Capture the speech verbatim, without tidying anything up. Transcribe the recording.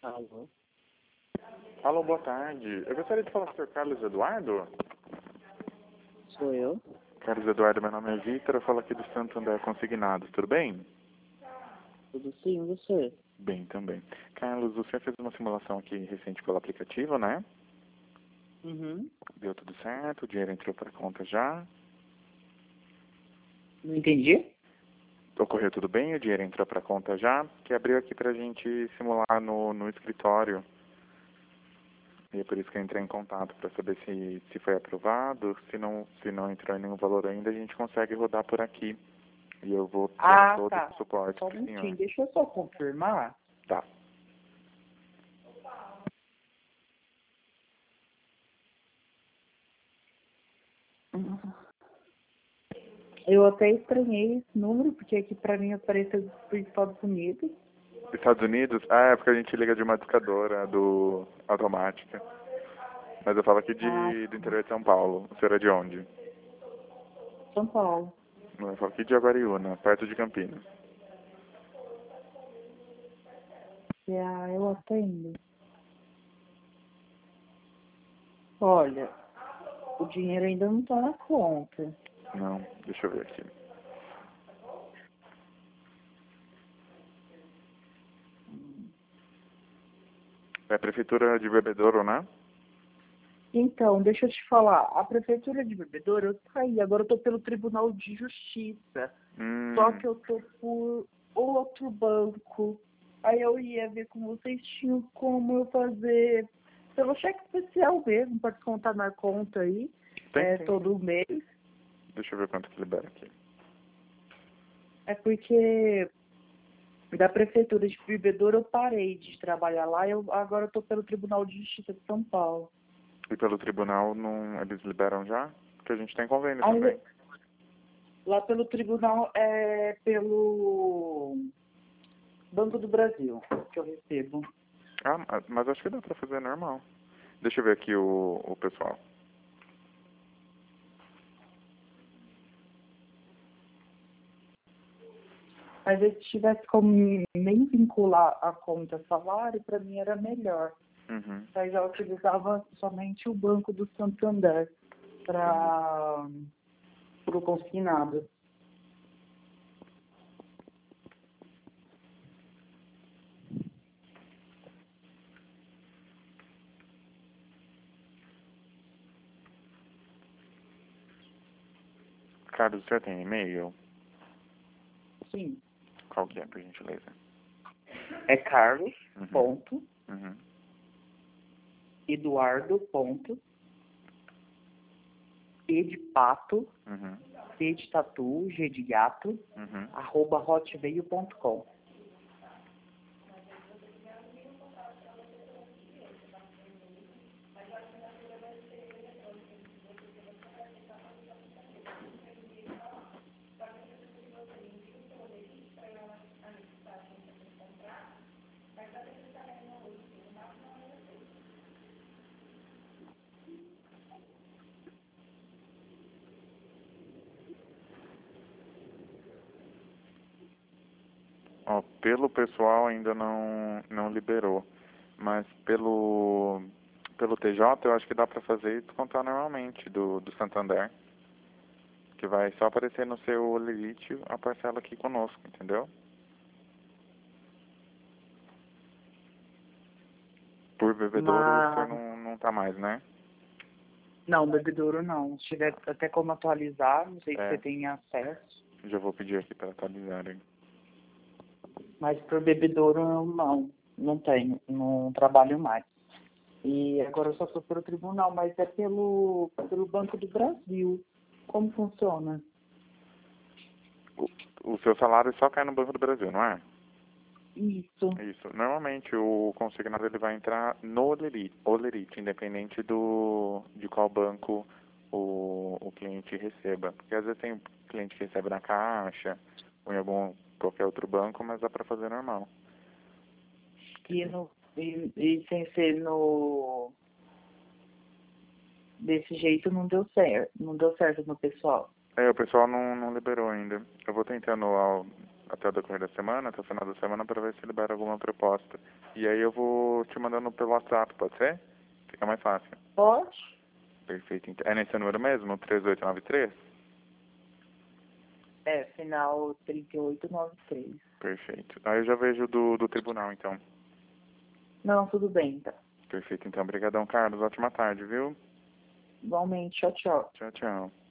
Alô? Alô, boa tarde. Eu gostaria de falar com o senhor Carlos Eduardo. Sou eu? Carlos Eduardo, meu nome é Vitor, eu falo aqui do Santander Consignados, tudo bem? Tudo sim, e você? Bem, também. Carlos, o senhor fez uma simulação aqui recente pelo aplicativo, né? Uhum. Deu tudo certo, o dinheiro entrou para conta já. Não entendi? Ocorreu tudo bem, o dinheiro entrou para conta já, que abriu aqui pra gente simular no, no escritório. E é por isso que eu entrei em contato, para saber se, se foi aprovado. Se não, se não entrou em nenhum valor ainda, a gente consegue rodar por aqui. E eu vou dar Ah, todo tá. o suporte Só um pro senhor. minutinho, deixa eu só confirmar. Tá. Eu até estranhei esse número, porque aqui pra mim apareceu dos Estados Unidos. Estados Unidos? Ah, é porque a gente liga de uma discadora do automática. Mas eu falo aqui Ah, de, do interior de São Paulo. O senhor é de onde? São Paulo. Eu falo aqui de Aguariúna, perto de Campinas. E ah, eu atendo. Olha, o dinheiro ainda não tá na conta. Não, deixa eu ver aqui. É a prefeitura de Bebedouro, né? Então, deixa eu te falar, a prefeitura de Bebedouro, eu saí, agora eu tô pelo Tribunal de Justiça. Hum, Só que eu tô por outro banco. Aí eu ia ver com vocês tinham como eu fazer pelo cheque especial mesmo, para descontar na conta aí, tem, é, tem, todo sim. mês. Deixa eu ver quanto que libera aqui. É porque da prefeitura de Bebedouro eu parei de trabalhar lá, eu agora eu tô pelo Tribunal de Justiça de São Paulo. E pelo tribunal, não, eles liberam já? Porque a gente tem convênio Aí, também. lá pelo tribunal é pelo Banco do Brasil que eu recebo. Ah, ma- mas acho que dá pra fazer normal. Deixa eu ver aqui o, o pessoal. Mas se tivesse como nem vincular a conta salário, para mim era melhor. Uhum. Aí já utilizava somente o Banco do Santander para o consignado. Carlos, o senhor tem e-mail? Sim. Qual que é, por gentileza? É Carlos, Uhum. ponto, Uhum. Eduardo, ponto, E de pato, Uhum. T de tatu, G de gato, Uhum. arroba hotmail ponto com. Ó, pelo pessoal ainda não, não liberou. Mas pelo, pelo T J eu acho que dá pra fazer e descontar normalmente do, do Santander. Que vai só aparecer no seu limite a parcela aqui conosco, entendeu? Por bebedouro o senhor Mas, não, não tá mais, né? não, bebedouro não. Se tiver até como atualizar, não sei se você É, tem acesso. já vou pedir aqui para atualizarem. Mas por bebedouro não, não tenho, não trabalho mais. E agora eu só estou pelo tribunal, mas é pelo, pelo Banco do Brasil. Como funciona? O, o seu salário só cai no Banco do Brasil, não é? Isso. Isso. Normalmente o consignado ele vai entrar no Olerite, Olerite, independente do de qual banco o, o cliente receba. Porque às vezes tem cliente que recebe na Caixa ou em algum qualquer outro banco, mas dá para fazer normal. E, no, e, e sem ser no... Desse jeito não deu certo. Não deu certo no pessoal. É, o pessoal não, não liberou ainda. Eu vou tentando ao, até o decorrer da semana, até o final da semana, para ver se libera alguma proposta. E aí eu vou te mandando pelo WhatsApp, pode ser? Fica mais fácil. Pode? Perfeito. Então, é nesse número mesmo? três oito nove três? É, final trinta e oito noventa e três. Perfeito. Aí eu já vejo do, do tribunal, então. Não, tudo bem, tá. Perfeito, então. Obrigadão, Carlos. Ótima tarde, viu? Igualmente, tchau, tchau. Tchau, tchau.